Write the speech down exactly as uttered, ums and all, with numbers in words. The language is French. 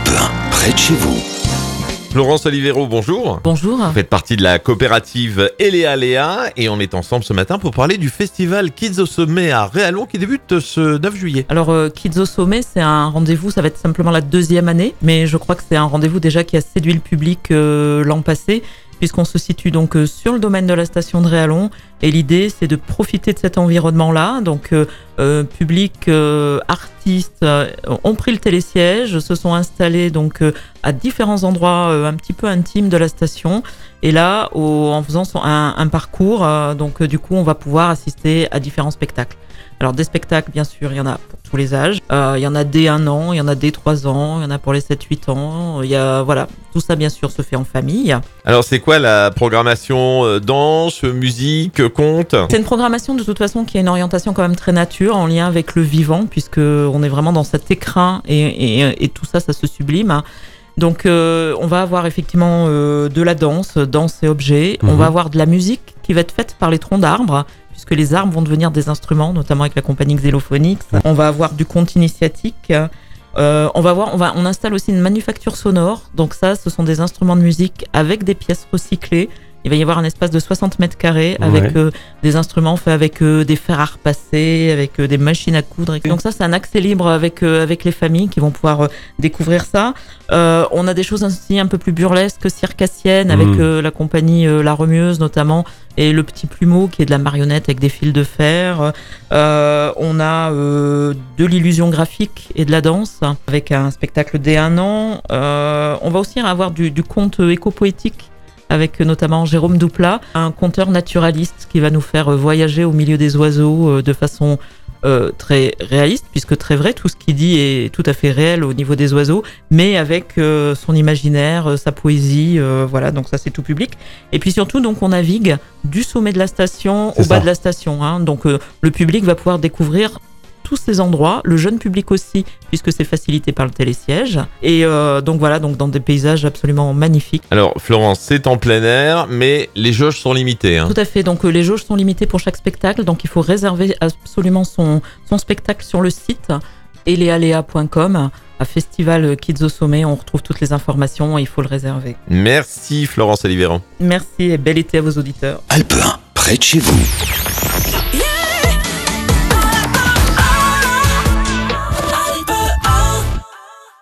Alpe un, près de chez vous. Florence Olivero, bonjour. Bonjour. Vous faites partie de la coopérative Eléa Léa et on est ensemble ce matin pour parler du festival Kids au Sommet à Réallon qui débute ce neuf juillet. Alors euh, Kids au Sommet, c'est un rendez-vous, ça va être simplement la deuxième année, mais je crois que c'est un rendez-vous déjà qui a séduit le public euh, l'an passé, puisqu'on se situe donc euh, sur le domaine de la station de Réallon et l'idée c'est de profiter de cet environnement-là. Donc euh, euh, public, euh, artistes euh, ont pris le télésiège, se sont installés donc euh, à différents endroits euh, un petit peu intimes de la station. Et là, au, en faisant son, un, un parcours, euh, donc euh, du coup, on va pouvoir assister à différents spectacles. Alors des spectacles, bien sûr, il y en a pour tous les âges. Euh, il y en a dès un an, il y en a dès trois ans, il y en a pour les sept huit ans. Il y a, voilà, tout ça, bien sûr, se fait en famille. Alors c'est quoi la programmation euh, danse, musique, conte? C'est une programmation de toute façon qui a une orientation quand même très nature, en lien avec le vivant, puisque on est vraiment dans cet écrin et, et, et tout ça, ça se sublime. Donc euh, on va avoir effectivement euh, de la danse, danse et objets. Mmh. On va avoir de la musique qui va être faite par les troncs d'arbres, puisque les arbres vont devenir des instruments, notamment avec la compagnie Xylophonix. On va avoir du conte initiatique. Euh, on va voir, on va, on installe aussi une manufacture sonore. Donc ça, ce sont des instruments de musique avec des pièces recyclées. Il va y avoir un espace de soixante mètres carrés avec ouais. euh, des instruments faits avec euh, des fers à repasser, avec euh, des machines à coudre. Donc ça, c'est un accès libre avec euh, avec les familles qui vont pouvoir euh, découvrir ça. Euh, on a des choses aussi un peu plus burlesques, circassiennes, avec mmh. euh, la compagnie euh, La Remueuse notamment, et le Petit Plumeau qui est de la marionnette avec des fils de fer. Euh, on a euh, de l'illusion graphique et de la danse avec un spectacle dès un an. Euh, on va aussi avoir du, du conte éco-poétique, avec notamment Jérôme Douplat, un conteur naturaliste qui va nous faire voyager au milieu des oiseaux de façon euh, très réaliste, puisque très vrai, tout ce qu'il dit est tout à fait réel au niveau des oiseaux, mais avec euh, son imaginaire, sa poésie, euh, voilà, donc ça c'est tout public. Et puis surtout, donc on navigue du sommet de la station c'est au bas ça. de la station, hein, donc euh, le public va pouvoir découvrir tous ces endroits, le jeune public aussi, puisque c'est facilité par le télésiège. Et euh, donc voilà, donc dans des paysages absolument magnifiques. Alors Florence, c'est en plein air, mais les jauges sont limitées. Hein. Tout à fait, donc euh, les jauges sont limitées pour chaque spectacle, donc il faut réserver absolument son, son spectacle sur le site elealea point com. À Festival Kids au Sommet, on retrouve toutes les informations et il faut le réserver. Merci Florence Olivero. Merci et bel été à vos auditeurs. Alpe un, près de chez vous.